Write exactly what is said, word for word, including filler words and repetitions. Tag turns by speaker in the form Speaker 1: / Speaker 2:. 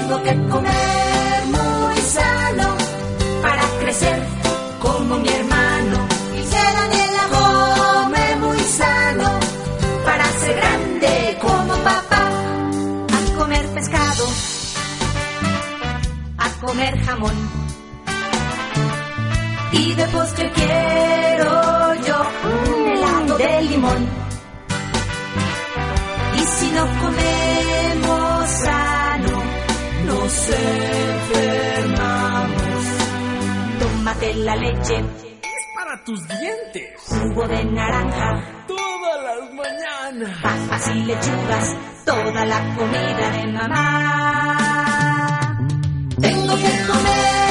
Speaker 1: Tengo que comer muy sano para crecer como mi hermano. Y ser Daniela come muy sano para ser grande como papá. A comer pescado, a comer jamón. Y de postre quiero yo un helado de limón. Y si no comemos sano, nos enfermamos. Tómate la leche,
Speaker 2: es para tus dientes.
Speaker 1: Jugo de naranja,
Speaker 2: todas las mañanas.
Speaker 1: Papas y lechugas, toda la comida de mamá. Tengo que comer